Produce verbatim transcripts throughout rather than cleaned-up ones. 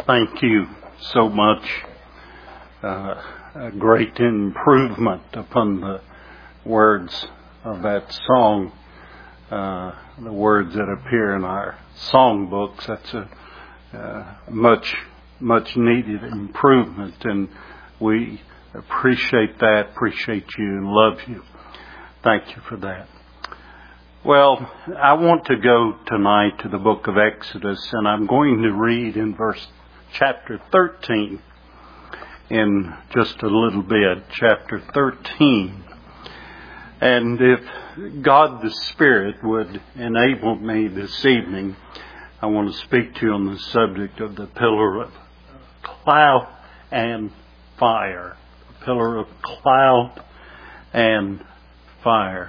Thank you so much. Uh, a great improvement upon the words of that song, uh, the words that appear in our songbooks. That's a uh, much, much needed improvement, and we appreciate that, appreciate you, and love you. Thank you for that. Well, I want to go tonight to the book of Exodus, and I'm going to read in verse chapter thirteen in just a little bit, chapter thirteen. And if God the Spirit would enable me this evening, I want to speak to you on the subject of the pillar of cloud and fire. The pillar of cloud and fire.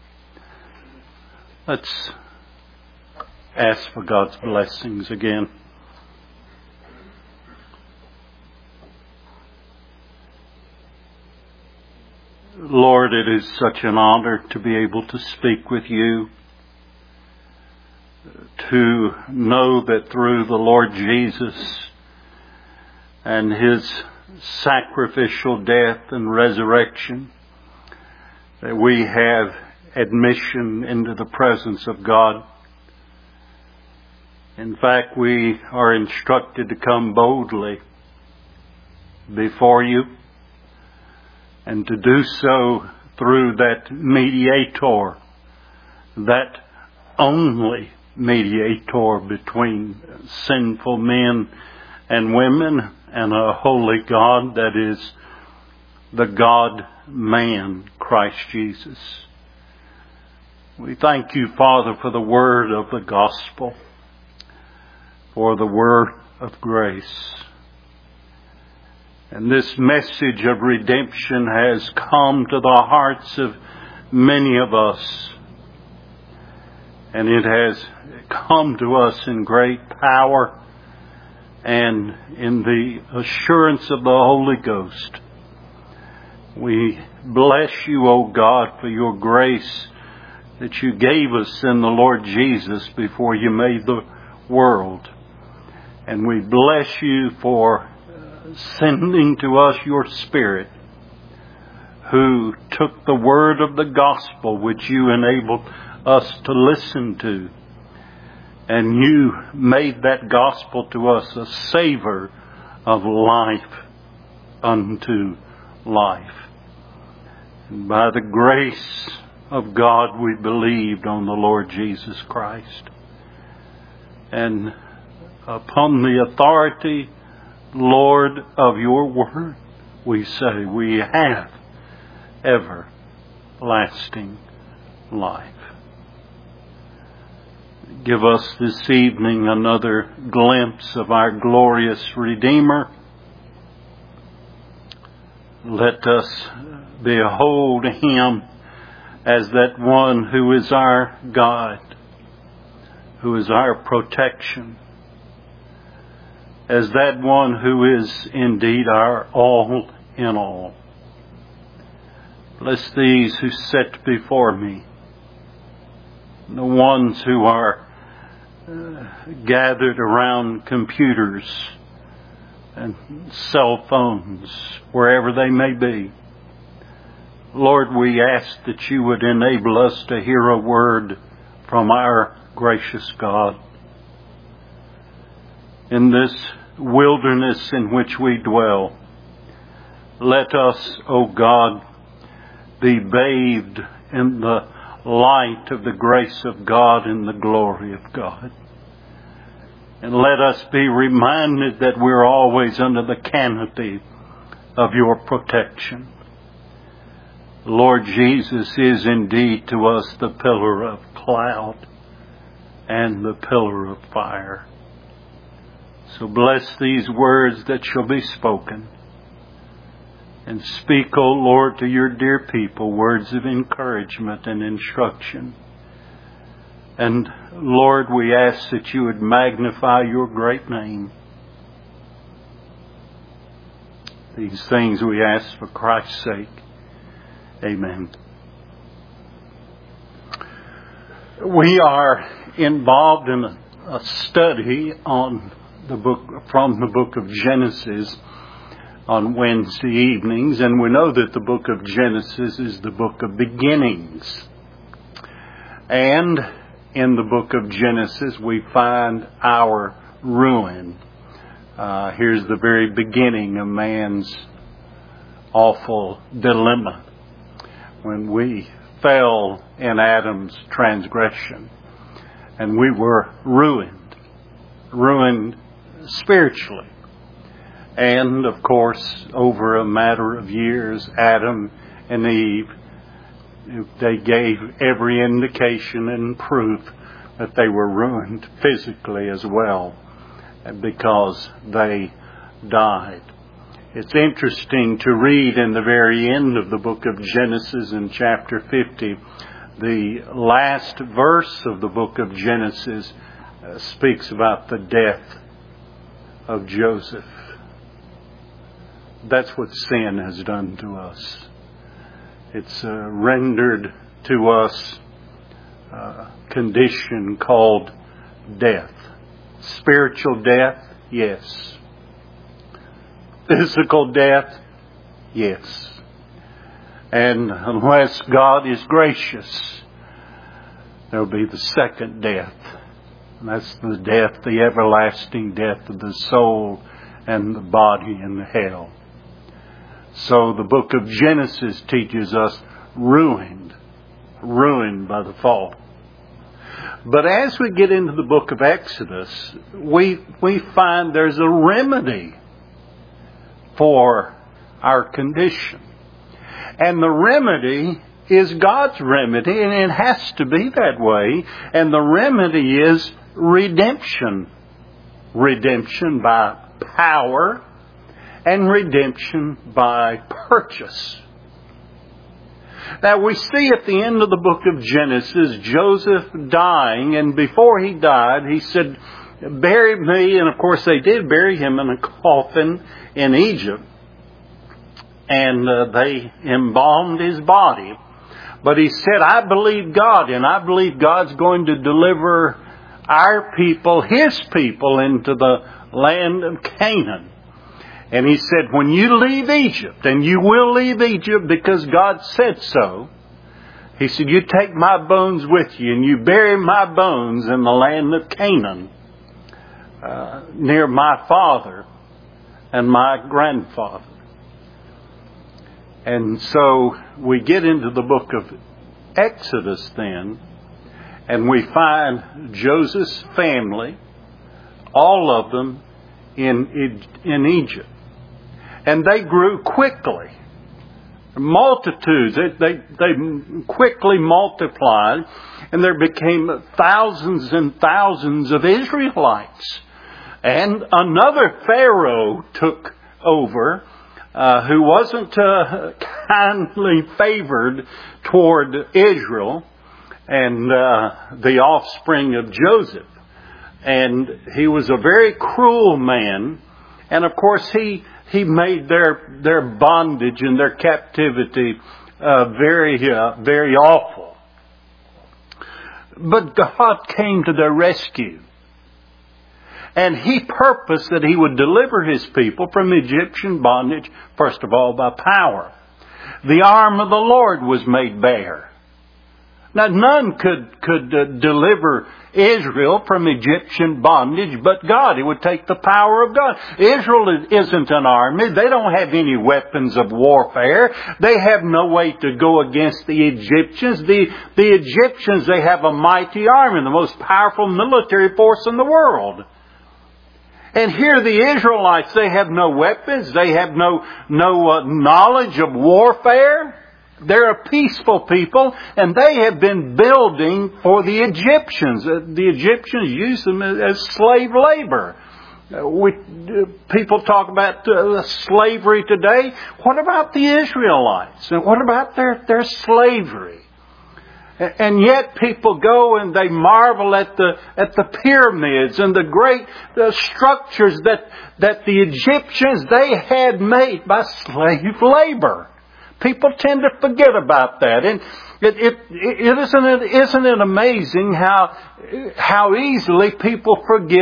Let's ask for God's blessings again. Lord, it is such an honor to be able to speak with you, to know that through the Lord Jesus and His sacrificial death and resurrection, that we have admission into the presence of God. In fact, we are instructed to come boldly before you, and to do so through that mediator, that only mediator between sinful men and women and a holy God, that is the God-man, Christ Jesus. We thank you, Father, for the word of the gospel, for the word of grace. And this message of redemption has come to the hearts of many of us. And it has come to us in great power and in the assurance of the Holy Ghost. We bless you, O God, for your grace that you gave us in the Lord Jesus before you made the world. And we bless you for sending to us your Spirit, who took the word of the gospel which you enabled us to listen to, and you made that gospel to us a savor of life unto life. And by the grace of God we believed on the Lord Jesus Christ. And upon the authority, Lord, of your word, we say we have everlasting life. Give us this evening another glimpse of our glorious Redeemer. Let us behold Him as that one who is our God, who is our protection, as that one who is indeed our all in all. Bless these who sit before me, the ones who are uh, gathered around computers and cell phones, wherever they may be. Lord, we ask that you would enable us to hear a word from our gracious God. In this wilderness in which we dwell, let us, O God, be bathed in the light of the grace of God and the glory of God. And let us be reminded that we're always under the canopy of your protection. Lord Jesus is indeed to us the pillar of cloud and the pillar of fire. So bless these words that shall be spoken. And speak, O Lord, to your dear people words of encouragement and instruction. And Lord, we ask that you would magnify your great name. These things we ask for Christ's sake. Amen. We are involved in a, a study on the book from the book of Genesis on Wednesday evenings, and we know that the book of Genesis is the book of beginnings. And in the book of Genesis we find our ruin. Uh, here's the very beginning of man's awful dilemma when we fell in Adam's transgression, and we were ruined, ruined spiritually. And of course, over a matter of years, Adam and Eve, they gave every indication and proof that they were ruined physically as well, because they died. It's interesting to read in the very end of the book of Genesis in chapter fifty, the last verse of the book of Genesis uh, speaks about the death of Joseph. That's what sin has done to us. It's uh, rendered to us a condition called death. Spiritual death, yes. Physical death, yes. And unless God is gracious, there will be the second death. And that's the death, the everlasting death of the soul and the body in hell. So the book of Genesis teaches us ruined, ruined by the fall. But as we get into the book of Exodus, we we find there's a remedy for our condition. And the remedy is God's remedy, and it has to be that way. And the remedy is redemption. Redemption by power and redemption by purchase. Now we see at the end of the book of Genesis, Joseph dying, and before he died, he said, "Bury me," and of course they did bury him in a coffin in Egypt. And uh, they embalmed his body. But he said, "I believe God, and I believe God's going to deliver our people, His people, into the land of Canaan." And he said, "When you leave Egypt, and you will leave Egypt because God said so," he said, "you take my bones with you, and you bury my bones in the land of Canaan, uh, near my father and my grandfather." And so we get into the book of Exodus then, and we find Joseph's family, all of them, in in Egypt. And they grew quickly. Multitudes. They, they, they quickly multiplied, and there became thousands and thousands of Israelites. And another Pharaoh took over, Uh, who wasn't uh, kindly favored toward Israel and uh, the offspring of Joseph. And he was a very cruel man. And of course he he made their their bondage and their captivity uh, very uh, very awful. But God came to their rescue. And He purposed that He would deliver His people from Egyptian bondage, first of all, by power. The arm of the Lord was made bare. Now, none could, could uh, deliver Israel from Egyptian bondage but God. It would take the power of God. Israel isn't an army. They don't have any weapons of warfare. They have no way to go against the Egyptians. The, the Egyptians, they have a mighty army, the most powerful military force in the world. And here the Israelites, they have no weapons. They have no, no uh, knowledge of warfare. They're a peaceful people, and they have been building for the Egyptians. Uh, the Egyptians use them as, as slave labor. Uh, we, uh, people talk about uh, slavery today. What about the Israelites? And what about their, their slavery? And yet people go and they marvel at the at the pyramids and the great uh, structures that that the Egyptians they had made by slave labor. People tend to forget about that, and it, it, it isn't it isn't it amazing how how easily people forget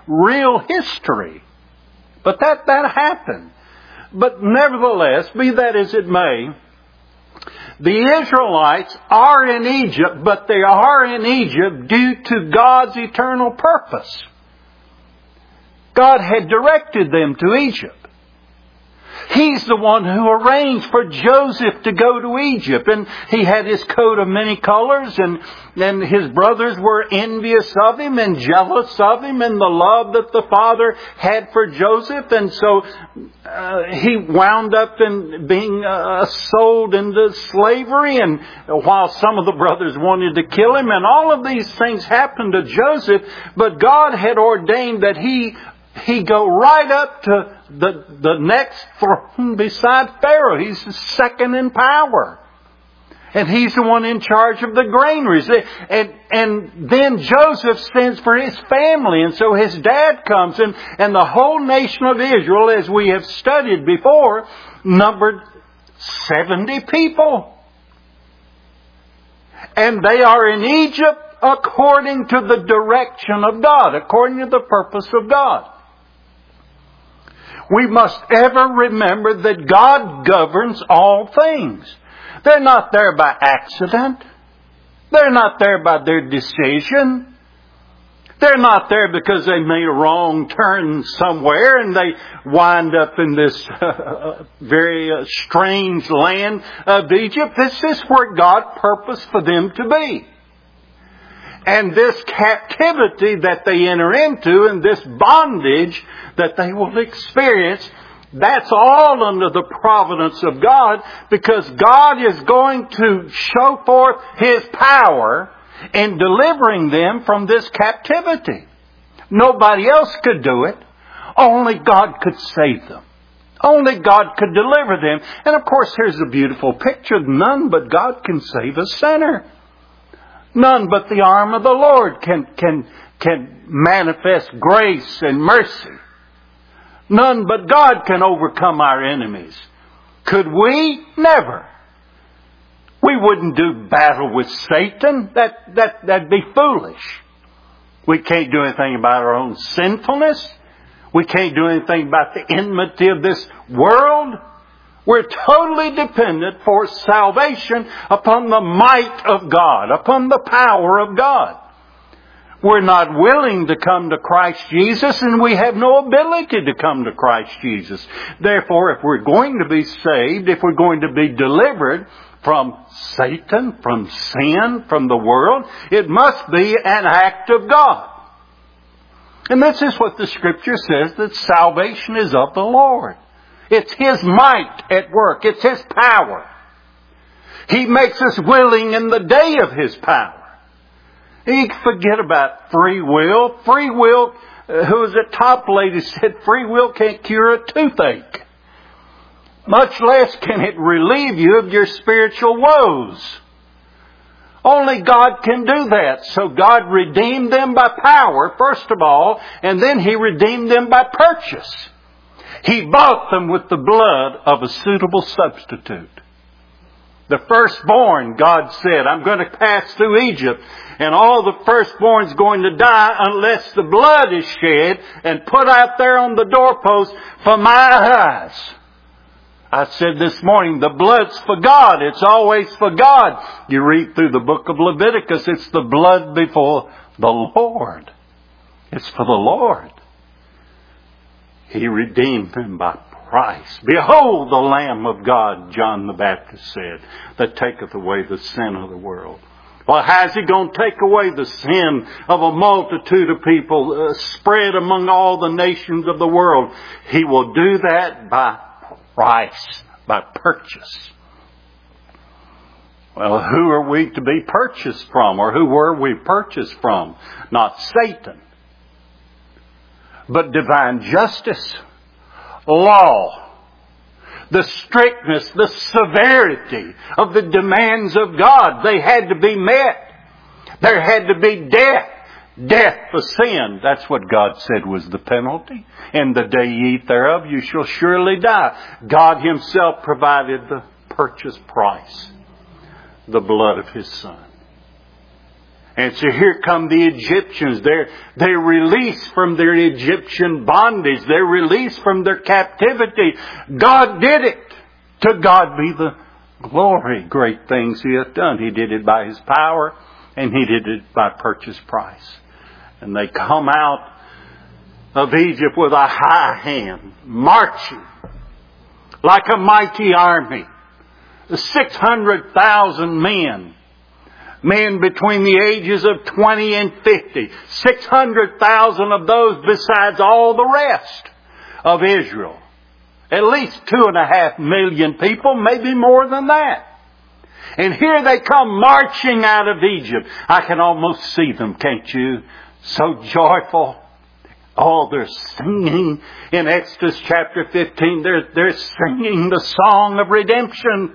real history. But that, that happened. But nevertheless, be that as it may, the Israelites are in Egypt, but they are in Egypt due to God's eternal purpose. God had directed them to Egypt. He's the one who arranged for Joseph to go to Egypt. And he had his coat of many colors, and, and his brothers were envious of him and jealous of him and the love that the father had for Joseph. And so uh, he wound up in being uh, sold into slavery, and while some of the brothers wanted to kill him. And all of these things happened to Joseph, but God had ordained that he He go right up to the, the next throne beside Pharaoh. He's the second in power. And he's the one in charge of the granaries. And, and then Joseph sends for his family. And so his dad comes. And, and the whole nation of Israel, as we have studied before, numbered seventy people. And they are in Egypt according to the direction of God, according to the purpose of God. We must ever remember that God governs all things. They're not there by accident. They're not there by their decision. They're not there because they made a wrong turn somewhere and they wind up in this uh, very uh, strange land of Egypt. This is where God purposed for them to be. And this captivity that they enter into and this bondage that they will experience, that's all under the providence of God, because God is going to show forth His power in delivering them from this captivity. Nobody else could do it. Only God could save them. Only God could deliver them. And of course, here's a beautiful picture. None but God can save a sinner. None but the arm of the Lord can, can, can manifest grace and mercy. None but God can overcome our enemies. Could we? Never. We wouldn't do battle with Satan. That, that, that'd be foolish. We can't do anything about our own sinfulness. We can't do anything about the enmity of this world. We're totally dependent for salvation upon the might of God, upon the power of God. We're not willing to come to Christ Jesus, and we have no ability to come to Christ Jesus. Therefore, if we're going to be saved, if we're going to be delivered from Satan, from sin, from the world, it must be an act of God. And this is what the Scripture says, that salvation is of the Lord. It's His might at work. It's His power. He makes us willing in the day of His power. You can forget about free will. Free will, uh, who was a top lady, said free will can't cure a toothache. Much less can it relieve you of your spiritual woes. Only God can do that. So God redeemed them by power, first of all, and then He redeemed them by purchase. He bought them with the blood of a suitable substitute. The firstborn, God said, I'm going to pass through Egypt, and all the firstborn's going to die unless the blood is shed and put out there on the doorpost for my eyes. I said this morning, the blood's for God. It's always for God. You read through the book of Leviticus, it's the blood before the Lord. It's for the Lord. He redeemed them by price. Behold the Lamb of God, John the Baptist said, that taketh away the sin of the world. Well, how's He going to take away the sin of a multitude of people uh, spread among all the nations of the world? He will do that by price, by purchase. Well, who are we to be purchased from? Or who were we purchased from? Not Satan, but divine justice, law, the strictness, the severity of the demands of God. They had to be met. There had to be death. Death for sin. That's what God said was the penalty. And the day ye eat thereof, you shall surely die. God Himself provided the purchase price, the blood of His Son. And so here come the Egyptians. They're, they're released from their Egyptian bondage. They're released from their captivity. God did it. To God be the glory. Great things He hath done. He did it by His power, and He did it by purchase price. And they come out of Egypt with a high hand, marching like a mighty army. six hundred thousand men. Men between the ages of twenty and fifty. six hundred thousand of those besides all the rest of Israel. At least two and a half million people, maybe more than that. And here they come marching out of Egypt. I can almost see them, can't you? So joyful. Oh, they're singing in Exodus chapter fifteen. They're, they're singing the song of redemption.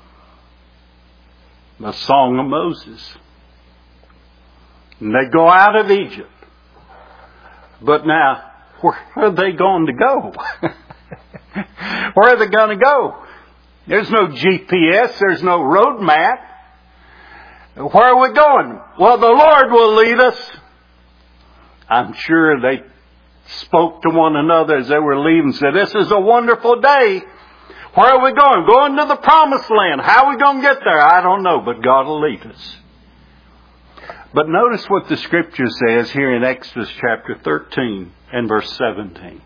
The song of Moses. And they go out of Egypt. But now, where are they going to go? Where are they going to go? There's no G P S. There's no road map. Where are we going? Well, the Lord will lead us. I'm sure they spoke to one another as they were leaving, said, this is a wonderful day. Where are we going? Going to the promised land. How are we going to get there? I don't know, but God will lead us. But notice what the Scripture says here in Exodus chapter thirteen and verse seventeen.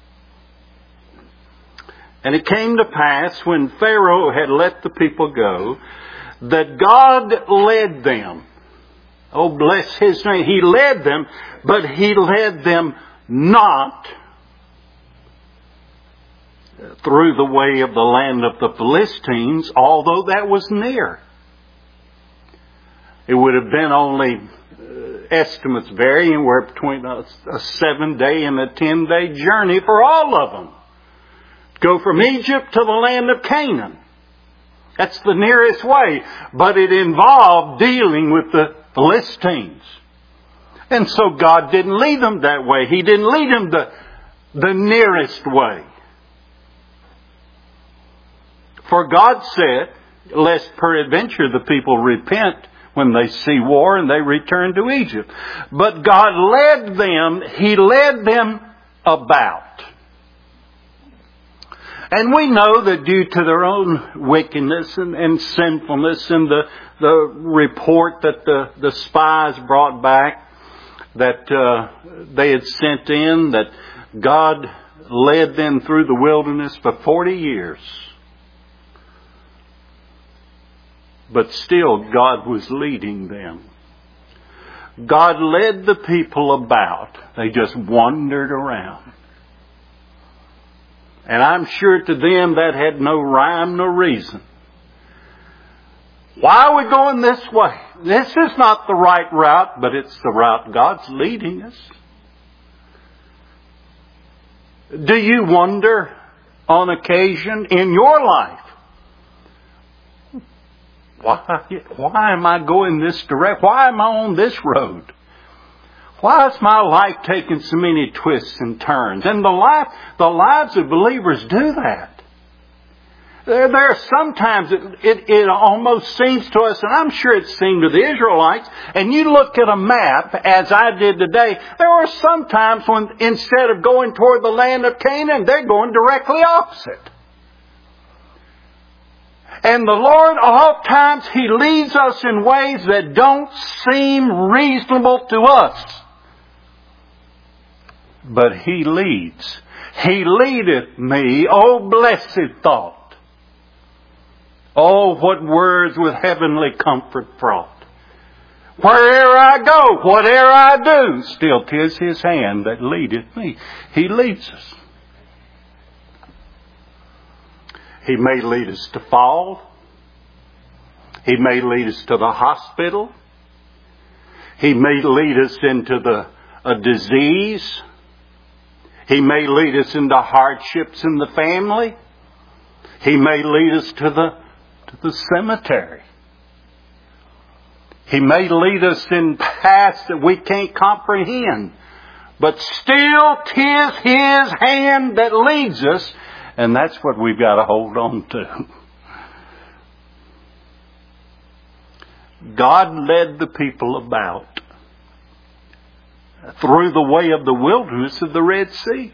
And it came to pass when Pharaoh had let the people go, that God led them. Oh, bless His name. He led them, but He led them not through the way of the land of the Philistines, although that was near. It would have been only, uh, estimates vary, anywhere between a, a seven-day and a ten-day journey for all of them. Go from Egypt to the land of Canaan. That's the nearest way. But it involved dealing with the Philistines. And so God didn't lead them that way. He didn't lead them the, the nearest way. For God said, lest peradventure the people repent when they see war and they return to Egypt. But God led them, He led them about. And we know that due to their own wickedness and, and sinfulness and the, the report that the, the spies brought back that uh, they had sent in, that God led them through the wilderness for forty years. But still God was leading them. God led the people about. They just wandered around. And I'm sure to them that had no rhyme, no reason. Why are we going this way? This is not the right route, but it's the route God's leading us. Do you wonder on occasion in your life, why, why am I going this direction? Why am I on this road? Why is my life taking so many twists and turns? And the life, the lives of believers do that. There, there are sometimes it, it, it almost seems to us, and I'm sure it seemed to the Israelites, and you look at a map, as I did today, there are some times when instead of going toward the land of Canaan, they're going directly opposite. And the Lord, all times, He leads us in ways that don't seem reasonable to us. But He leads. He leadeth me, oh blessed thought. Oh, what words with heavenly comfort fraught. Where'er I go, whate'er I do, still 'tis His hand that leadeth me. He leads us. He may lead us to fall. He may lead us to the hospital. He may lead us into the a disease. He may lead us into hardships in the family. He may lead us to the, to the cemetery. He may lead us in paths that we can't comprehend. But still 'tis His hand that leads us. And that's what we've got to hold on to. God led the people about through the way of the wilderness of the Red Sea.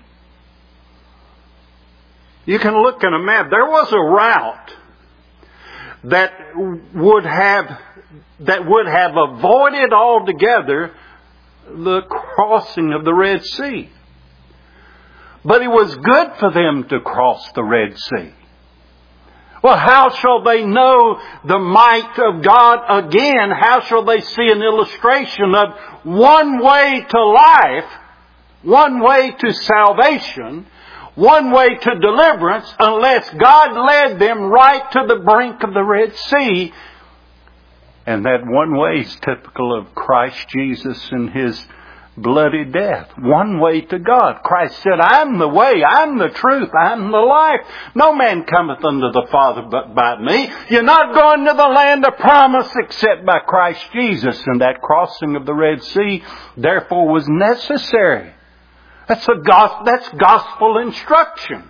You can look at a map. There was a route that would have that would have avoided altogether the crossing of the Red Sea. But it was good for them to cross the Red Sea. Well, how shall they know the might of God again? How shall they see an illustration of one way to life, one way to salvation, one way to deliverance, unless God led them right to the brink of the Red Sea? And that one way is typical of Christ Jesus and His bloody death. One way to God. Christ said, I'm the way, I'm the truth, I'm the life. No man cometh unto the Father but by me. You're not going to the land of promise except by Christ Jesus. And that crossing of the Red Sea, therefore, was necessary. That's, a gospel, that's gospel instruction.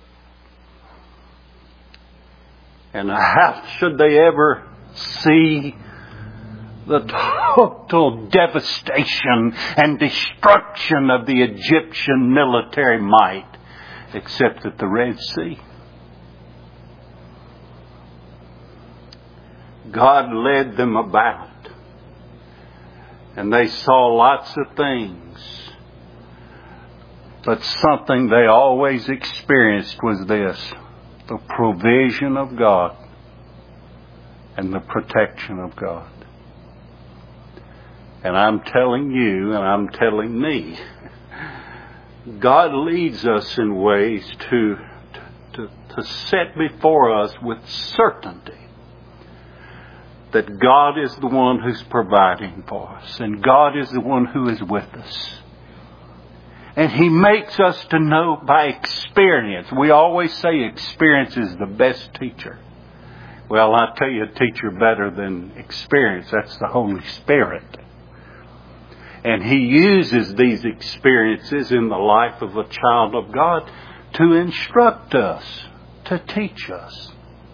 And how should they ever see the total devastation and destruction of the Egyptian military might except at the Red Sea? God led them about, and they saw lots of things, but something they always experienced was this: the provision of God and the protection of God. And I'm telling you, and I'm telling me, God leads us in ways to, to, to set before us with certainty that God is the one who's providing for us, and God is the one who is with us. And He makes us to know by experience. We always say experience is the best teacher. Well, I'll tell you a teacher better than experience. That's the Holy Spirit. And He uses these experiences in the life of a child of God to instruct us, to teach us,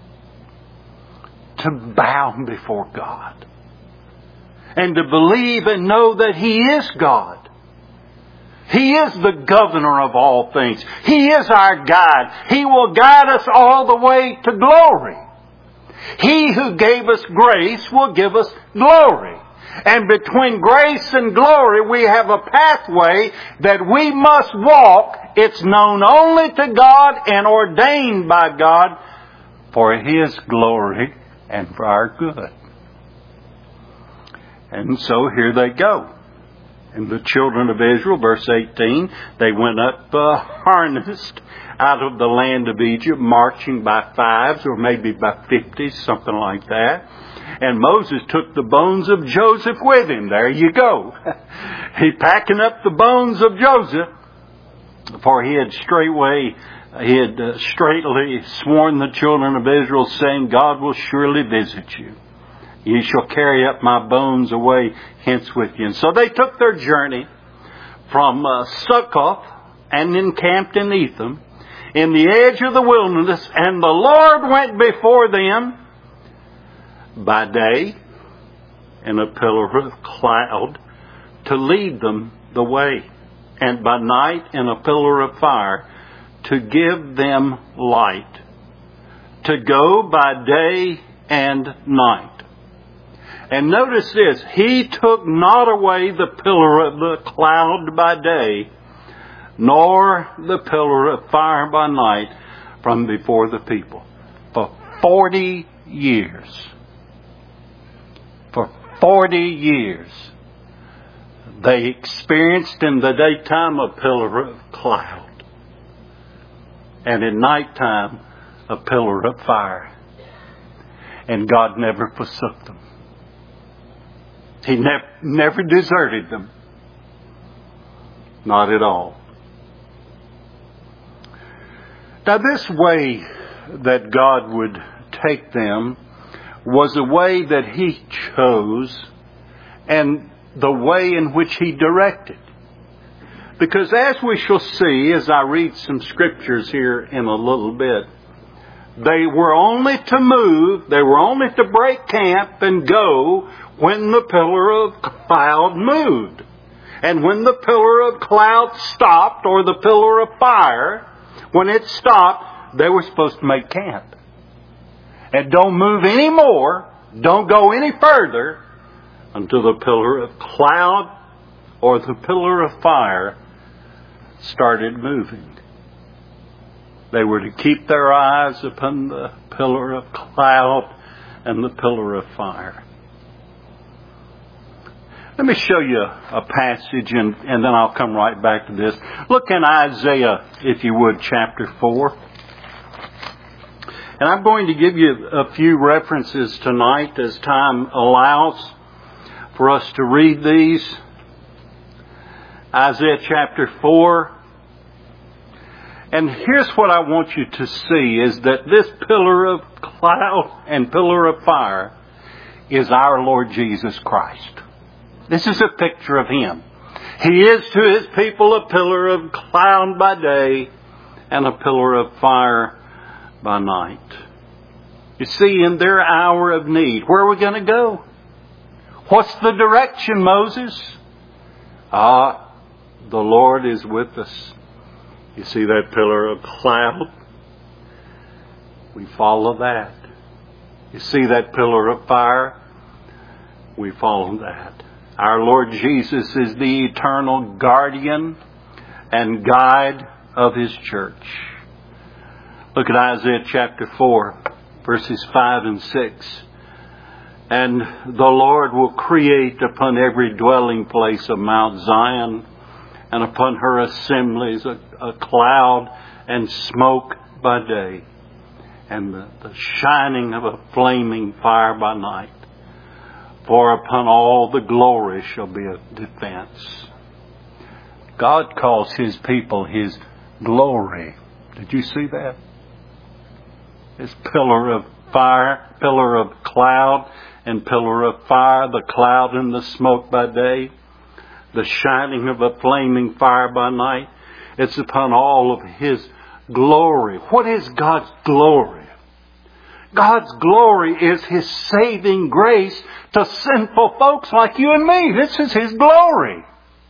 to bow before God, and to believe and know that He is God. He is the governor of all things. He is our guide. He will guide us all the way to glory. He who gave us grace will give us glory. And between grace and glory, we have a pathway that we must walk. It's known only to God and ordained by God for His glory and for our good. And so here they go. And the children of Israel, verse eighteen, they went up uh, harnessed out of the land of Egypt, marching by fives or maybe by fifties, something like that. And Moses took the bones of Joseph with him. There you go. He packing up the bones of Joseph, for he had straightway, he had uh, straightly sworn the children of Israel, saying, God will surely visit you. You shall carry up my bones away hence with you. And so they took their journey from uh, Succoth and encamped in Etham, in the edge of the wilderness. And the Lord went before them by day in a pillar of cloud to lead them the way, and by night in a pillar of fire to give them light, to go by day and night. And notice this, He took not away the pillar of the cloud by day, nor the pillar of fire by night from before the people. For forty years. For forty years. They experienced in the daytime a pillar of cloud. And at nighttime a pillar of fire. And God never forsook them. He never, never deserted them. Not at all. Now this way that God would take them was a way that He chose and the way in which He directed. Because as we shall see, as I read some scriptures here in a little bit, They were only to move, they were only to break camp and go when the pillar of cloud moved. And when the pillar of cloud stopped, or the pillar of fire, when it stopped, they were supposed to make camp. And don't move any more, don't go any further until the pillar of cloud or the pillar of fire started moving. They were to keep their eyes upon the pillar of cloud and the pillar of fire. Let me show you a passage, and, and then I'll come right back to this. Look in Isaiah, if you would, chapter four. And I'm going to give you a few references tonight as time allows for us to read these. Isaiah chapter four. And here's what I want you to see, is that this pillar of cloud and pillar of fire is our Lord Jesus Christ. This is a picture of Him. He is to His people a pillar of cloud by day and a pillar of fire by night. You see, in their hour of need, where are we going to go? What's the direction, Moses? Ah, the Lord is with us. You see that pillar of cloud? We follow that. You see that pillar of fire? We follow that. Our Lord Jesus is the eternal guardian and guide of His church. Look at Isaiah chapter four, verses five and six. And the Lord will create upon every dwelling place of Mount Zion, and upon her assemblies a, a cloud and smoke by day, and the, the shining of a flaming fire by night. For upon all the glory shall be a defense. God calls His people His glory. Did you see that? This pillar of fire, pillar of cloud and pillar of fire, the cloud and the smoke by day, the shining of a flaming fire by night. It's upon all of His glory. What is God's glory? God's glory is His saving grace to sinful folks like you and me. This is His glory.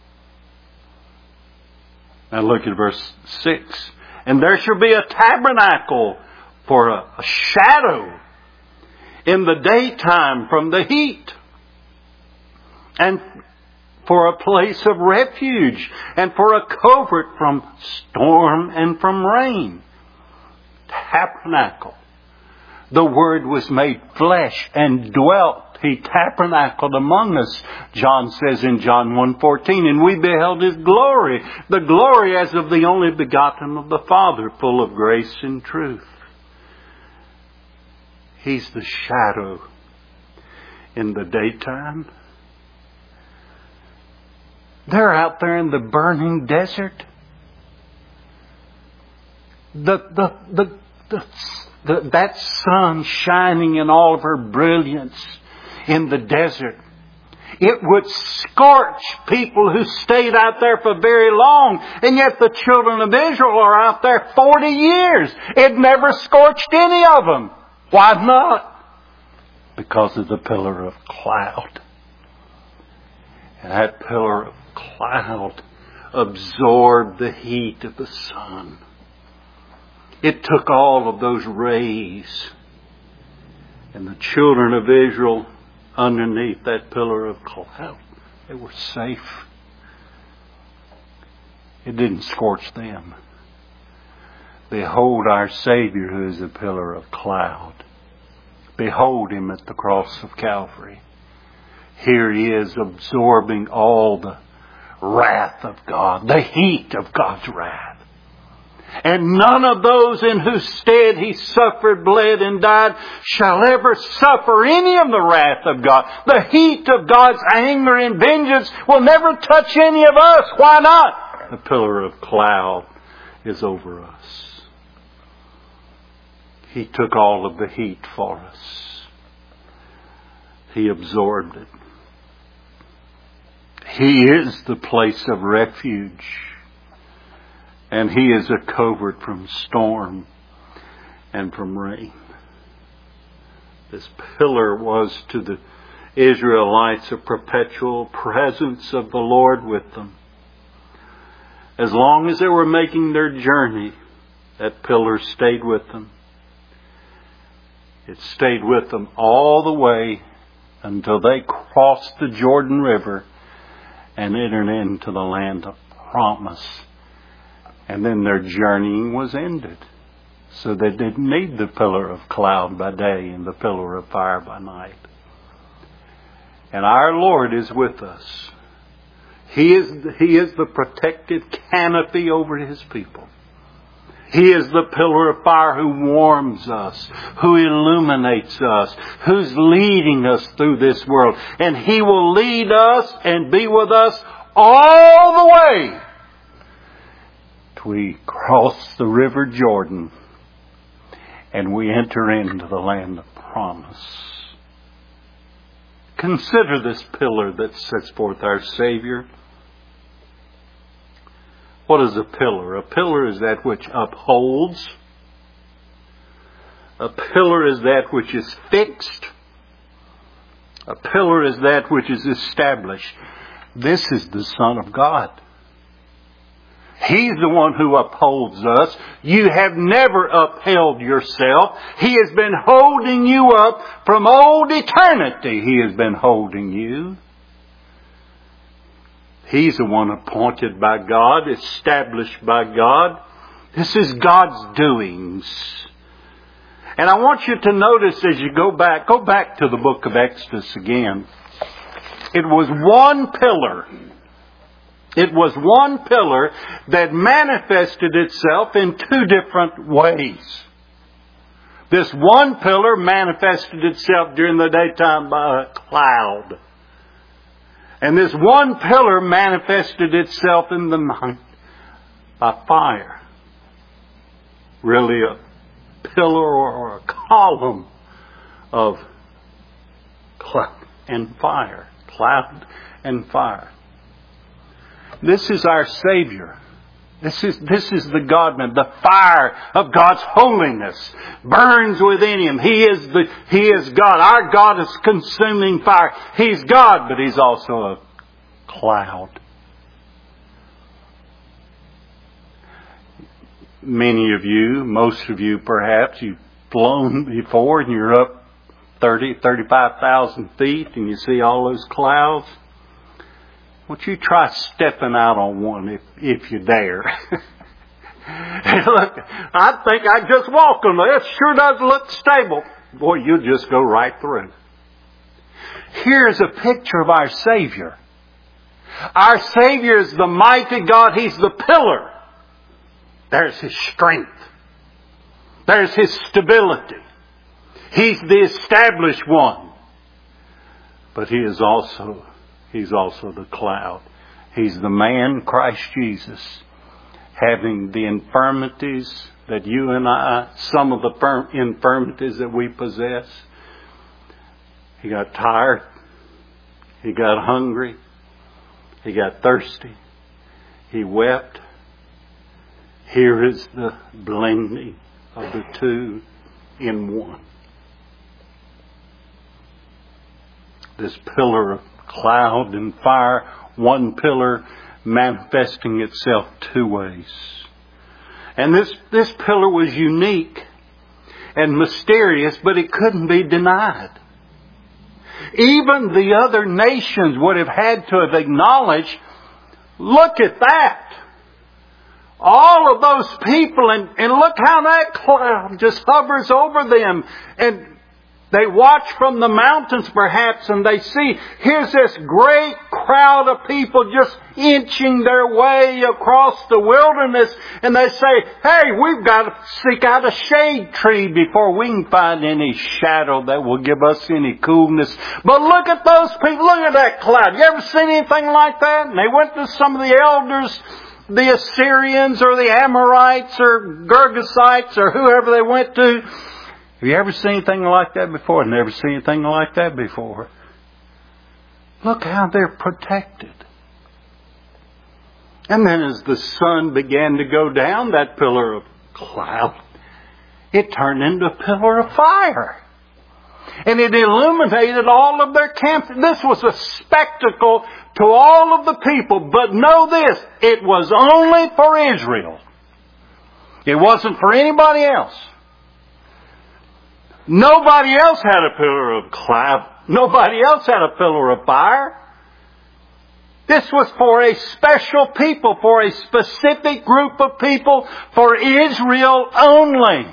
Now look at verse six. And there shall be a tabernacle for a, a shadow in the daytime from the heat, and for a place of refuge, and for a covert from storm and from rain. Tabernacle. The Word was made flesh and dwelt. He tabernacled among us, John says in John one fourteen. And we beheld His glory, the glory as of the only begotten of the Father, full of grace and truth. He's the shadow in the daytime. They're out there in the burning desert. The, the, the, the, the, that sun shining in all of her brilliance in the desert. It would scorch people who stayed out there for very long. And yet the children of Israel are out there forty years. It never scorched any of them. Why not? Because of the pillar of cloud. And that pillar of cloud absorbed the heat of the sun. It took all of those rays. And the children of Israel, underneath that pillar of cloud, they were safe. It didn't scorch them. Behold our Savior, who is a pillar of cloud. Behold Him at the cross of Calvary. Here He is, absorbing all the wrath of God, the heat of God's wrath. And none of those in whose stead He suffered, bled, and died shall ever suffer any of the wrath of God. The heat of God's anger and vengeance will never touch any of us. Why not? The pillar of cloud is over us. He took all of the heat for us. He absorbed it. He is the place of refuge. And He is a covert from storm and from rain. This pillar was to the Israelites a perpetual presence of the Lord with them. As long as they were making their journey, that pillar stayed with them. It stayed with them all the way until they crossed the Jordan River and entered into the land of promise. And then their journeying was ended. So they didn't need the pillar of cloud by day and the pillar of fire by night. And our Lord is with us. He is, He is the protective canopy over His people. He is the pillar of fire who warms us, who illuminates us, who's leading us through this world. And He will lead us and be with us all the way till we cross the river Jordan and we enter into the land of promise. Consider this pillar that sets forth our Savior. What is a pillar? A pillar is that which upholds. A pillar is that which is fixed. A pillar is that which is established. This is the Son of God. He's the one who upholds us. You have never upheld yourself. He has been holding you up from old eternity. He has been holding you. He's the one appointed by God, established by God. This is God's doings. And I want you to notice as you go back, go back to the book of Exodus again. It was one pillar. It was one pillar that manifested itself in two different ways. This one pillar manifested itself during the daytime by a cloud. And this one pillar manifested itself in the night by fire. Really a pillar or a column of cloud and fire. Cloud and fire. This is our Savior. This is, this is the God-man. The fire of God's holiness burns within Him. He is the, He is God. Our God is consuming fire. He's God, but He's also a cloud. Many of you, most of you perhaps, you've flown before and you're up thirty, thirty-five thousand feet and you see all those clouds. Won't you try stepping out on one if, if you dare? Hey, look, I think I just walked on it. It sure does look stable. Boy, you'll just go right through. Here's a picture of our Savior. Our Savior is the mighty God. He's the pillar. There's His strength. There's His stability. He's the established one. But He is also, He's also the cloud. He's the man, Christ Jesus, having the infirmities that you and I, some of the firm, infirmities that we possess. He got tired. He got hungry. He got thirsty. He wept. Here is the blending of the two in one. This pillar of cloud and fire, one pillar manifesting itself two ways. And this, this pillar was unique and mysterious, but it couldn't be denied. Even the other nations would have had to have acknowledged, look at that. All of those people, and, and look how that cloud just hovers over them. And they watch from the mountains perhaps, and they see, here's this great crowd of people just inching their way across the wilderness. And they say, hey, we've got to seek out a shade tree before we can find any shadow that will give us any coolness. But look at those people, look at that cloud. You ever seen anything like that? And they went to some of the elders, the Assyrians or the Amorites or Girgasites or whoever they went to. Have you ever seen anything like that before? Never seen anything like that before. Look how they're protected. And then as the sun began to go down, that pillar of cloud, it turned into a pillar of fire. And it illuminated all of their camp. This was a spectacle to all of the people. But know this, it was only for Israel. It wasn't for anybody else. Nobody else had a pillar of cloud. Nobody else had a pillar of fire. This was for a special people, for a specific group of people, for Israel only.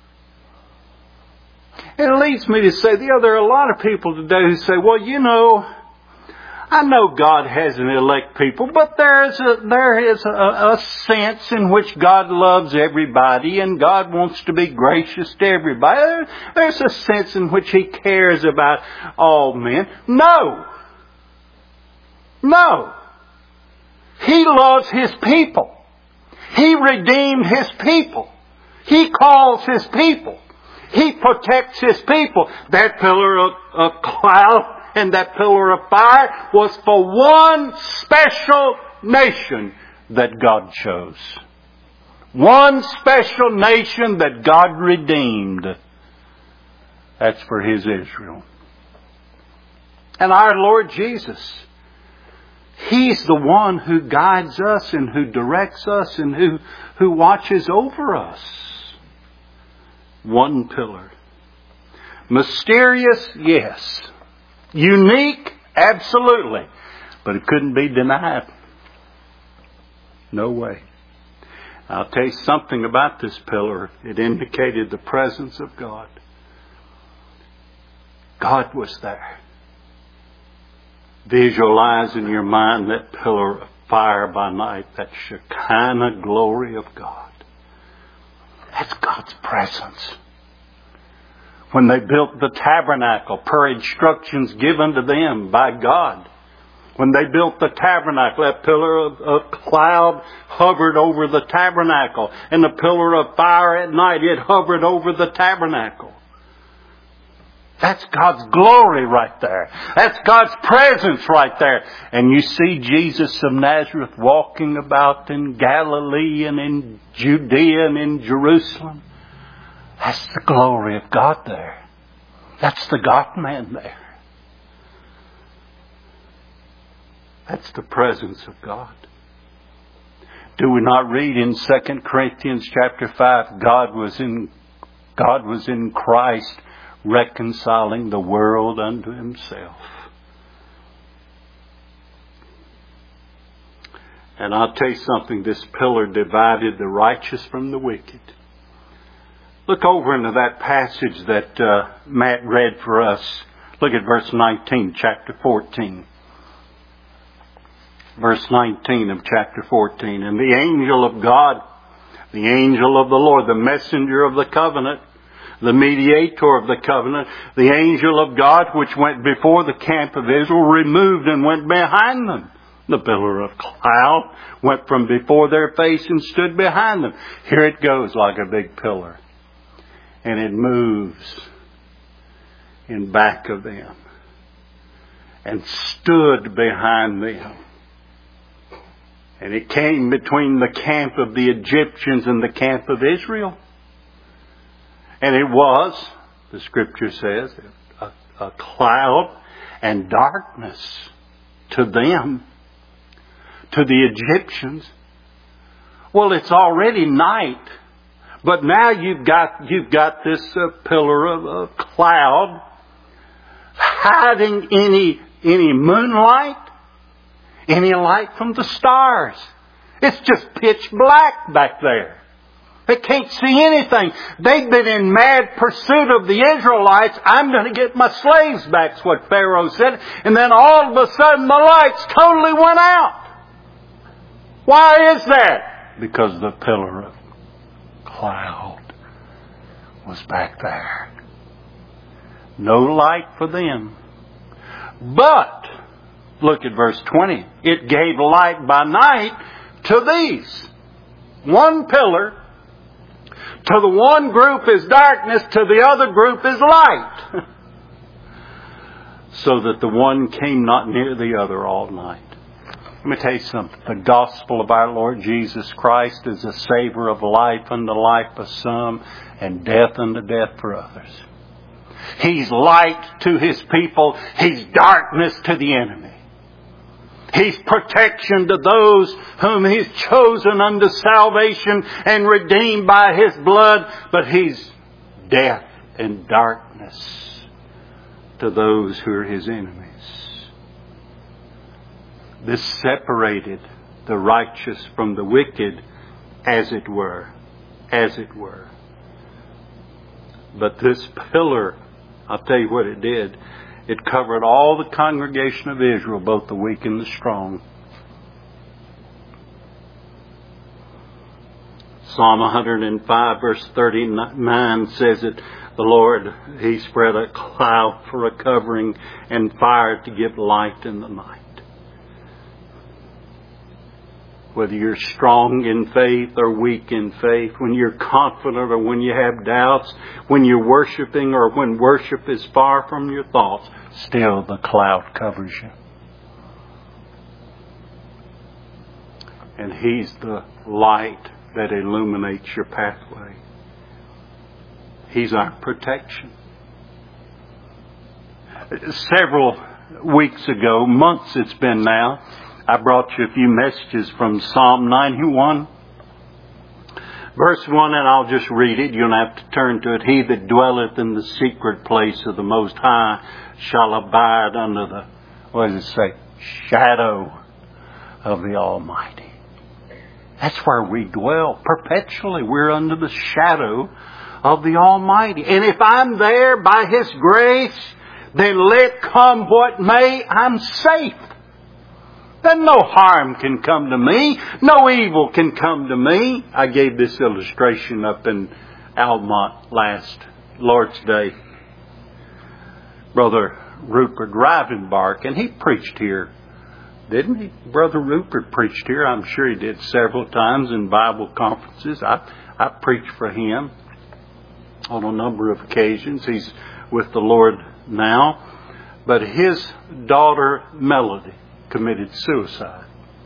And it leads me to say, you know, there are a lot of people today who say, well, you know, I know God has an elect people, but there is a, there is a, a sense in which God loves everybody and God wants to be gracious to everybody. There's a sense in which He cares about all men. No. No. He loves His people. He redeemed His people. He calls His people. He protects His people. That pillar of, of cloud and that pillar of fire was for one special nation that God chose. One special nation that God redeemed. That's for His Israel. And our Lord Jesus, He's the one who guides us and who directs us and who, who watches over us. One pillar. Mysterious, yes. Unique, absolutely. But it couldn't be denied. No way. I'll tell you something about this pillar. It indicated the presence of God. God was there. Visualize in your mind that pillar of fire by night, that Shekinah glory of God. That's God's presence. When they built the tabernacle, per instructions given to them by God. When they built the tabernacle, that pillar of, of cloud hovered over the tabernacle. And the pillar of fire at night, it hovered over the tabernacle. That's God's glory right there. That's God's presence right there. And you see Jesus of Nazareth walking about in Galilee and in Judea and in Jerusalem. That's the glory of God there. That's the God-man there. That's the presence of God. Do we not read in Second Corinthians chapter five, God was in, God was in Christ reconciling the world unto Himself. And I'll tell you something, this pillar divided the righteous from the wicked. Look over into that passage that uh, Matt read for us. Look at verse nineteen, chapter fourteen. Verse nineteen of chapter fourteen. And the angel of God, the angel of the Lord, the messenger of the covenant, the mediator of the covenant, the angel of God which went before the camp of Israel, removed and went behind them. The pillar of cloud went from before their face and stood behind them. Here it goes like a big pillar. And it moves in back of them and stood behind them. And it came between the camp of the Egyptians and the camp of Israel. And it was, the Scripture says, a, a cloud and darkness to them, to the Egyptians. Well, it's already night. But now you've got you've got this uh, pillar of, of cloud hiding any any moonlight, any light from the stars. It's just pitch black back there. They can't see anything. They've been in mad pursuit of the Israelites. I'm going to get my slaves back, is what Pharaoh said. And then all of a sudden the lights totally went out. Why is that? Because the pillar of cloud was back there. No light for them. But, look at verse twenty. It gave light by night to these. One pillar. To the one group is darkness, to the other group is light. So that the one came not near the other all night. Let me tell you something. The gospel of our Lord Jesus Christ is a savor of life unto life for some and death unto death for others. He's light to His people. He's darkness to the enemy. He's protection to those whom He's chosen unto salvation and redeemed by His blood. But He's death and darkness to those who are His enemies. This separated the righteous from the wicked, as it were, as it were. But this pillar, I'll tell you what it did. It covered all the congregation of Israel, both the weak and the strong. Psalm one hundred five verse thirty-nine says that the Lord, He spread a cloud for a covering and fire to give light in the night. Whether you're strong in faith or weak in faith, when you're confident or when you have doubts, when you're worshiping or when worship is far from your thoughts, still the cloud covers you. And He's the light that illuminates your pathway. He's our protection. Several weeks ago, months it's been now, I brought you a few messages from Psalm ninety-one. Verse one, and I'll just read it. You don't have to turn to it. He that dwelleth in the secret place of the Most High shall abide under the, what does it say? Shadow of the Almighty. That's where we dwell perpetually. We're under the shadow of the Almighty. And if I'm there by His grace, then let come what may, I'm safe. Then no harm can come to me. No evil can come to me. I gave this illustration up in Almont last Lord's Day. Brother Rupert Rivenbark, and he preached here, didn't he? Brother Rupert preached here. I'm sure he did several times in Bible conferences. I, I preached for him on a number of occasions. He's with the Lord now. But his daughter, Melody, committed suicide.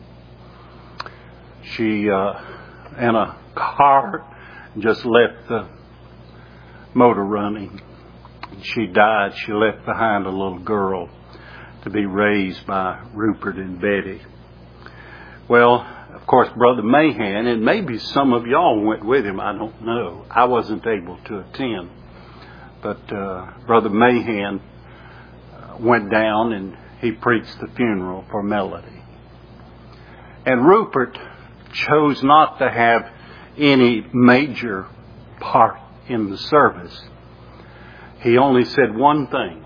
She, uh, in a car, just left the motor running. She died. She left behind a little girl to be raised by Rupert and Betty. Well, of course, Brother Mahan, and maybe some of y'all went with him, I don't know. I wasn't able to attend. But uh, Brother Mahan uh, went down and he preached the funeral for Melody. And Rupert chose not to have any major part in the service. He only said one thing.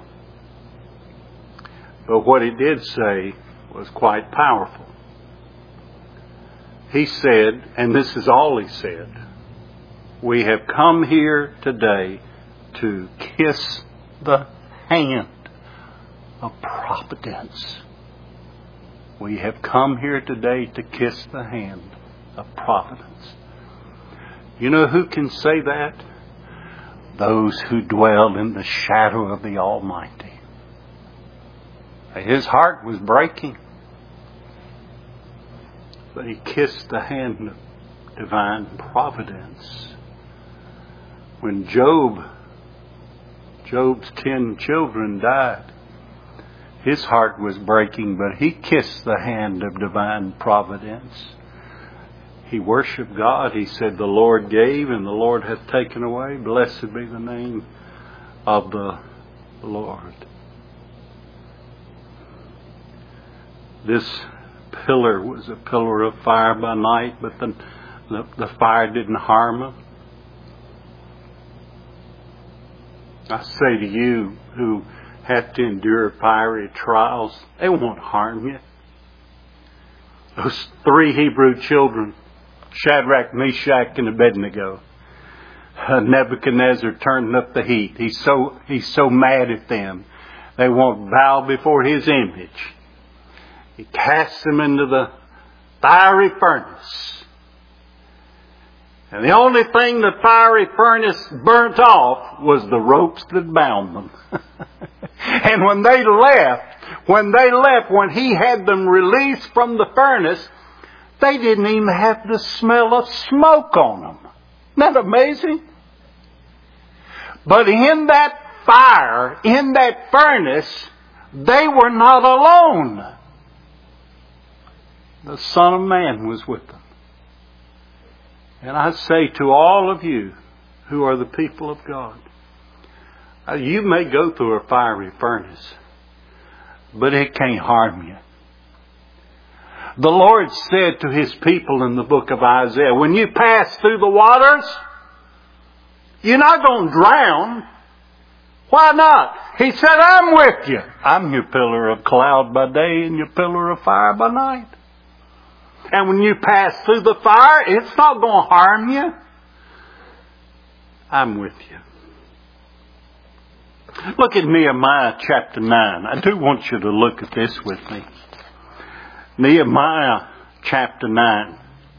But what he did say was quite powerful. He said, and this is all he said, we have come here today to kiss the hand of providence. We have come here today to kiss the hand of providence. You know who can say that? Those who dwell in the shadow of the Almighty. His heart was breaking, but he kissed the hand of divine providence. When Job, Job's ten children died, his heart was breaking, but he kissed the hand of divine providence. He worshiped God. He said, the Lord gave and the Lord hath taken away. Blessed be the name of the Lord. This pillar was a pillar of fire by night, but the, the, the fire didn't harm him. I say to you who have to endure fiery trials, they won't harm you. Those three Hebrew children, Shadrach, Meshach, and Abednego, uh, Nebuchadnezzar turned up the heat. He's so, he's so mad at them. They won't bow before his image. He casts them into the fiery furnace. And the only thing the fiery furnace burnt off was the ropes that bound them. And when they left, when they left, when He had them released from the furnace, they didn't even have the smell of smoke on them. Isn't that amazing? But in that fire, in that furnace, they were not alone. The Son of Man was with them. And I say to all of you who are the people of God, you may go through a fiery furnace, but it can't harm you. The Lord said to His people in the book of Isaiah, when you pass through the waters, you're not going to drown. Why not? He said, I'm with you. I'm your pillar of cloud by day and your pillar of fire by night. And when you pass through the fire, it's not going to harm you. I'm with you. Look at Nehemiah chapter nine. I do want you to look at this with me. Nehemiah chapter nine.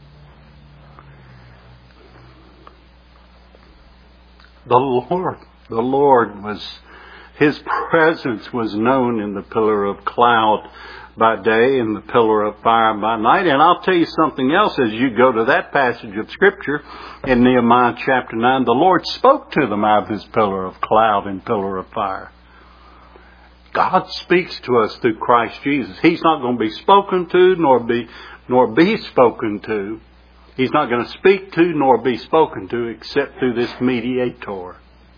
The Lord, the Lord was, His presence was known in the pillar of cloud by day and the pillar of fire by night. And I'll tell you something else as you go to that passage of Scripture in Nehemiah chapter nine. The Lord spoke to them out of His pillar of cloud and pillar of fire. God speaks to us through Christ Jesus. He's not going to be spoken to nor be, nor be spoken to. He's not going to speak to nor be spoken to except through this mediator.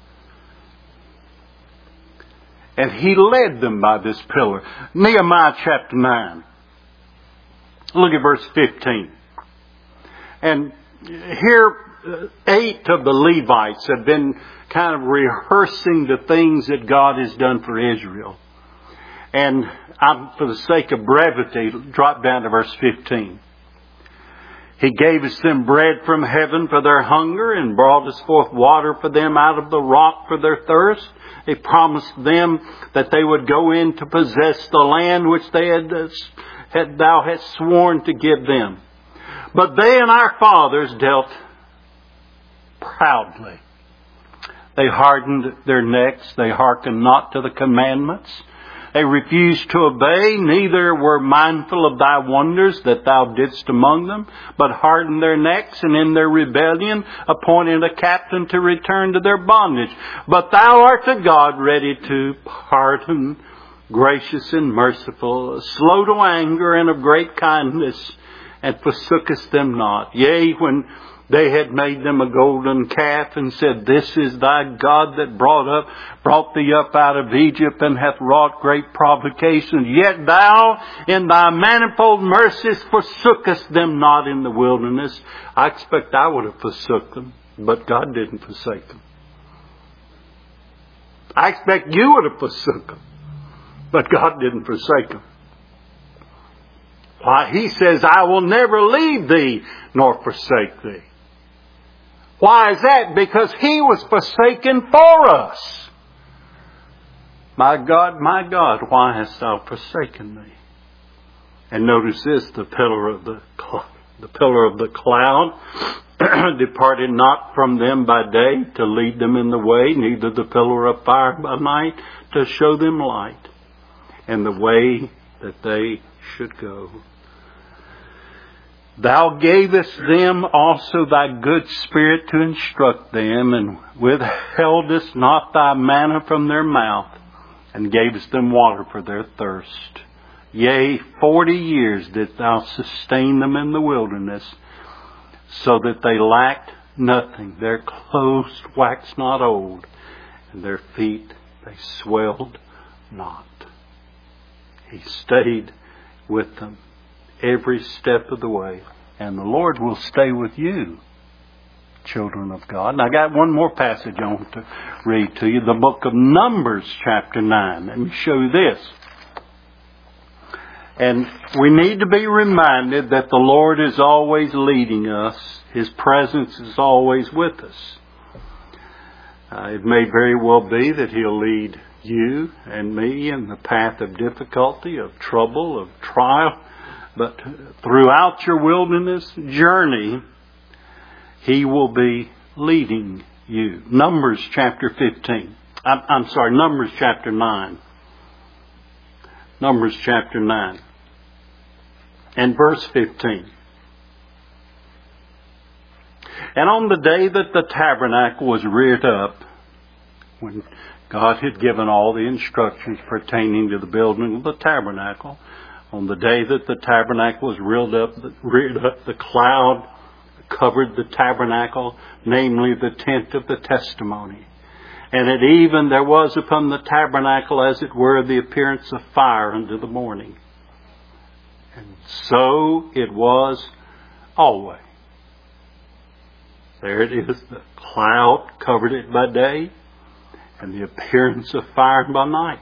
And He led them by this pillar. Nehemiah chapter nine. Look at verse fifteen. And here, eight of the Levites have been kind of rehearsing the things that God has done for Israel. And I'm, for the sake of brevity, drop down to verse fifteen. He gave us them bread from heaven for their hunger and brought us forth water for them out of the rock for their thirst. He promised them that they would go in to possess the land which they had, had thou hast sworn to give them. But they and our fathers dealt proudly. They hardened their necks. They hearkened not to the commandments. They refused to obey, neither were mindful of thy wonders that thou didst among them, but hardened their necks, and in their rebellion appointed a captain to return to their bondage. But thou art a God ready to pardon, gracious and merciful, slow to anger and of great kindness, and forsookest them not. Yea, when they had made them a golden calf and said, This is thy God that brought up, brought thee up out of Egypt and hath wrought great provocation. Yet thou in thy manifold mercies forsookest them not in the wilderness. I expect I would have forsook them, but God didn't forsake them. I expect you would have forsook them, but God didn't forsake them. Why, He says, I will never leave thee nor forsake thee. Why is that? Because He was forsaken for us. My God, my God, why hast thou forsaken me? And notice this, the pillar of the, the pillar of the cloud departed not from them by day to lead them in the way, neither the pillar of fire by night to show them light and the way that they should go. Thou gavest them also thy good spirit to instruct them, and withheldest not thy manna from their mouth, and gavest them water for their thirst. Yea, forty years didst thou sustain them in the wilderness, so that they lacked nothing. Their clothes waxed not old, and their feet they swelled not. He stayed with them every step of the way. And the Lord will stay with you, children of God. And I got one more passage I want to read to you. The book of Numbers, chapter nine. Let me show you this. And we need to be reminded that the Lord is always leading us. His presence is always with us. Uh, it may very well be that He'll lead you and me in the path of difficulty, of trouble, of trial. But throughout your wilderness journey, He will be leading you. Numbers chapter fifteen. I'm, I'm sorry, Numbers chapter nine. Numbers chapter nine and verse fifteen. And on the day that the tabernacle was reared up, when God had given all the instructions pertaining to the building of the tabernacle, on the day that the tabernacle was reared up, reared up, the cloud covered the tabernacle, namely the tent of the testimony. And it even there was upon the tabernacle, as it were, the appearance of fire unto the morning. And so it was always. There it is. The cloud covered it by day, and the appearance of fire by night.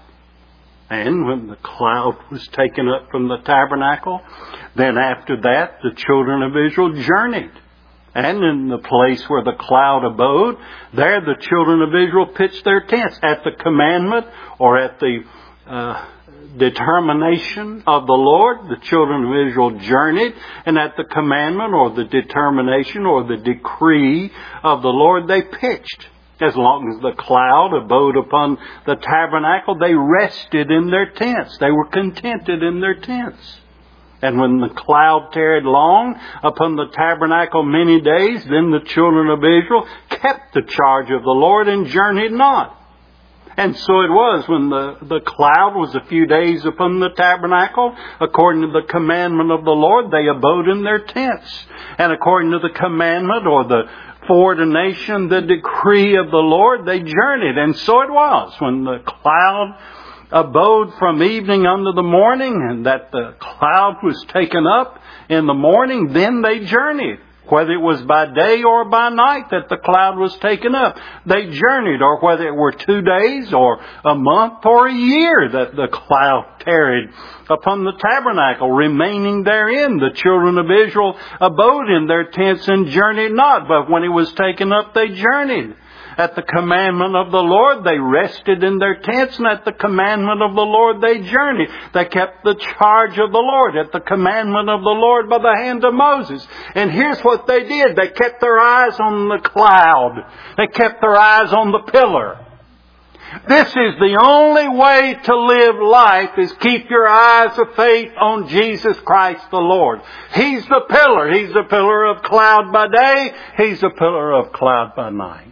And when the cloud was taken up from the tabernacle, then after that the children of Israel journeyed. And in the place where the cloud abode, there the children of Israel pitched their tents at the commandment or at the uh, determination of the Lord. The children of Israel journeyed, and at the commandment or the determination or the decree of the Lord they pitched. As long as the cloud abode upon the tabernacle, they rested in their tents. They were contented in their tents. And when the cloud tarried long upon the tabernacle many days, then the children of Israel kept the charge of the Lord and journeyed not. And so it was when the, the cloud was a few days upon the tabernacle, according to the commandment of the Lord, they abode in their tents. And according to the commandment or the foreordination, the decree of the Lord, they journeyed. And so it was when the cloud abode from evening unto the morning, and that the cloud was taken up in the morning, then they journeyed. Whether it was by day or by night that the cloud was taken up, they journeyed. Or whether it were two days or a month or a year that the cloud tarried upon the tabernacle, remaining therein, the children of Israel abode in their tents and journeyed not. But when it was taken up, they journeyed. At the commandment of the Lord, they rested in their tents, and at the commandment of the Lord, they journeyed. They kept the charge of the Lord at the commandment of the Lord by the hand of Moses. And here's what they did. They kept their eyes on the cloud. They kept their eyes on the pillar. This is the only way to live life, is keep your eyes of faith on Jesus Christ the Lord. He's the pillar. He's the pillar of cloud by day. He's the pillar of cloud by night.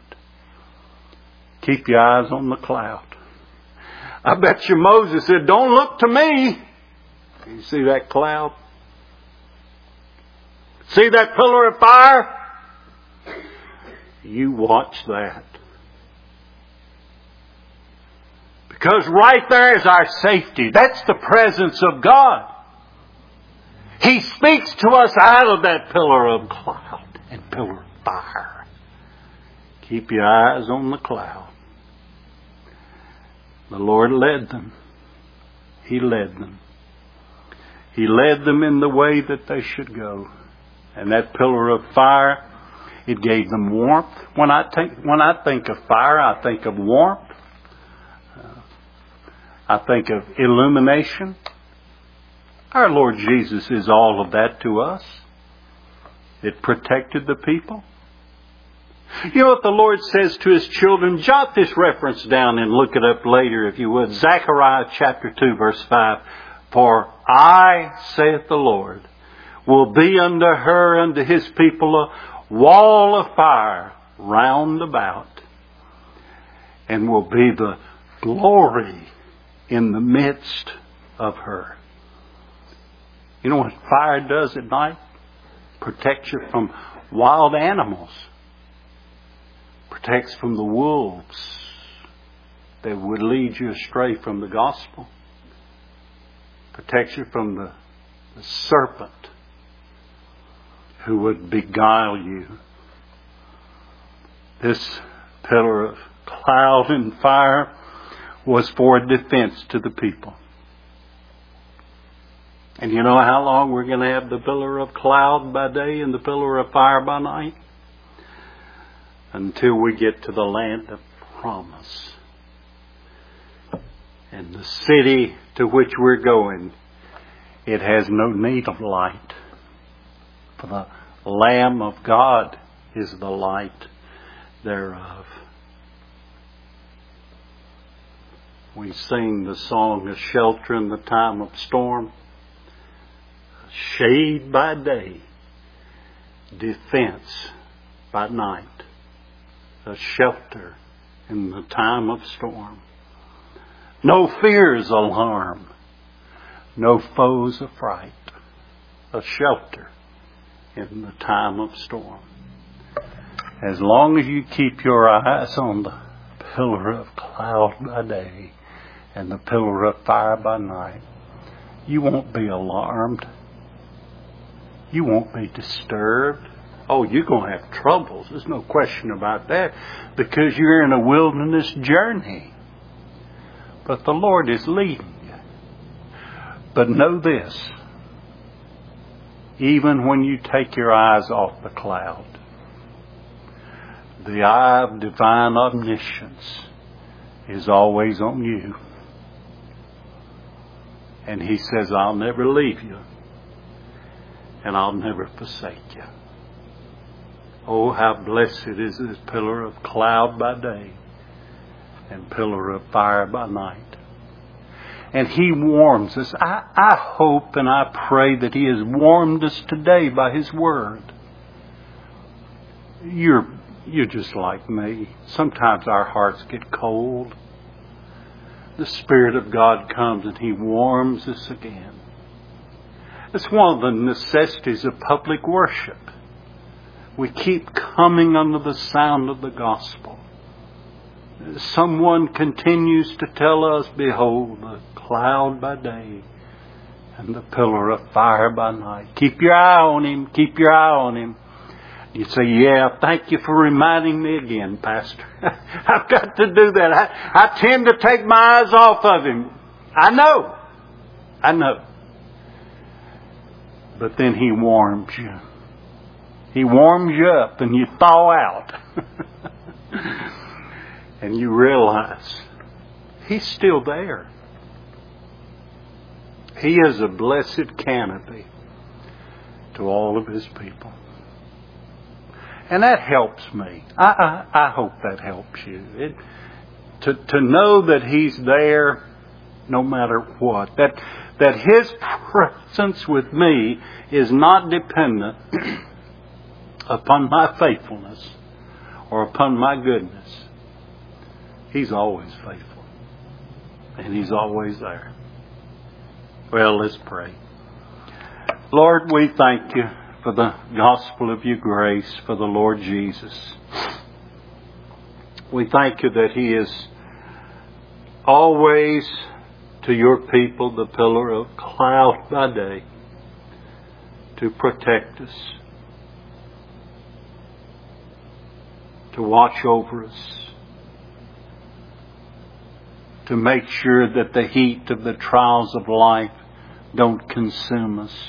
Keep your eyes on the cloud. I bet you Moses said, don't look to me. You see that cloud? See that pillar of fire? You watch that. Because right there is our safety. That's the presence of God. He speaks to us out of that pillar of cloud and pillar of fire. Keep your eyes on the cloud. The Lord led them. He led them. He led them in the way that they should go. And that pillar of fire, it gave them warmth. When I think, when I think of fire, I think of warmth. Uh, I think of illumination. Our Lord Jesus is all of that to us. It protected the people. You know what the Lord says to His children? Jot this reference down and look it up later if you would. Zechariah chapter two verse five. For I, saith the Lord, will be unto her, unto His people, a wall of fire round about, and will be the glory in the midst of her. You know what fire does at night? Protects you from wild animals. Protects from the wolves that would lead you astray from the gospel. Protects you from the, the serpent who would beguile you. This pillar of cloud and fire was for a defense to the people. And you know how long we're going to have the pillar of cloud by day and the pillar of fire by night? Until we get to the land of promise. And the city to which we're going, it has no need of light. For the Lamb of God is the light thereof. We sing the song, a shelter in the time of storm, shade by day, defense by night, a shelter in the time of storm. No fears alarm, no foes affright, a shelter in the time of storm. As long as you keep your eyes on the pillar of cloud by day and the pillar of fire by night, you won't be alarmed. You won't be disturbed. Oh, you're going to have troubles. There's no question about that, because you're in a wilderness journey. But the Lord is leading you. But know this, even when you take your eyes off the cloud, the eye of divine omniscience is always on you. And He says, I'll never leave you, and I'll never forsake you. Oh, how blessed is this pillar of cloud by day and pillar of fire by night. And He warms us. I, I hope and I pray that He has warmed us today by His Word. You're, you're just like me. Sometimes our hearts get cold. The Spirit of God comes and He warms us again. It's one of the necessities of public worship. We keep coming under the sound of the gospel. Someone continues to tell us, behold, the cloud by day and the pillar of fire by night. Keep your eye on Him. Keep your eye on Him. You say, yeah, thank you for reminding me again, Pastor. I've got to do that. I, I tend to take my eyes off of Him. I know. I know. But then He warms you. He warms you up and you thaw out. And you realize He's still there. He is a blessed canopy to all of His people. And that helps me. I, I, I hope that helps you. It, to, to know that He's there no matter what. That, that His presence with me is not dependent upon my faithfulness or upon my goodness. He's always faithful. And He's always there. Well, let's pray. Lord, we thank You for the gospel of Your grace, for the Lord Jesus. We thank You that He is always to Your people the pillar of cloud by day to protect us, to watch over us, to make sure that the heat of the trials of life don't consume us.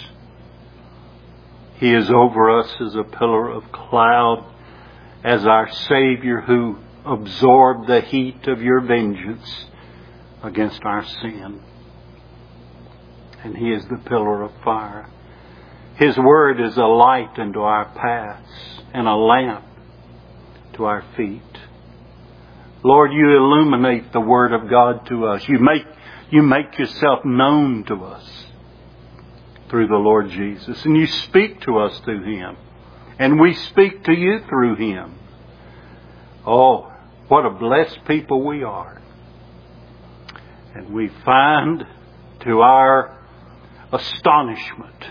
He is over us as a pillar of cloud, as our Savior who absorbed the heat of Your vengeance against our sin. And He is the pillar of fire. His Word is a light unto our paths and a lamp to our feet. Lord, You illuminate the Word of God to us. You make, you make Yourself known to us through the Lord Jesus. And You speak to us through Him. And we speak to You through Him. Oh, what a blessed people we are. And we find to our astonishment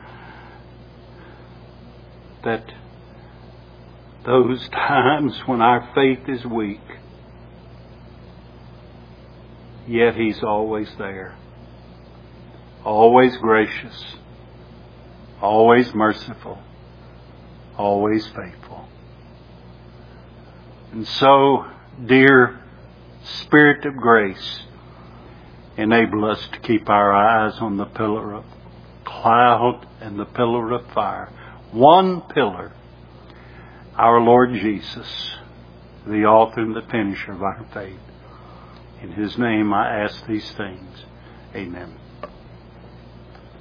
that those times when our faith is weak, yet He's always there. Always gracious. Always merciful. Always faithful. And so, dear Spirit of grace, enable us to keep our eyes on the pillar of cloud and the pillar of fire. One pillar, our Lord Jesus, the author and the finisher of our faith. In His name I ask these things. Amen.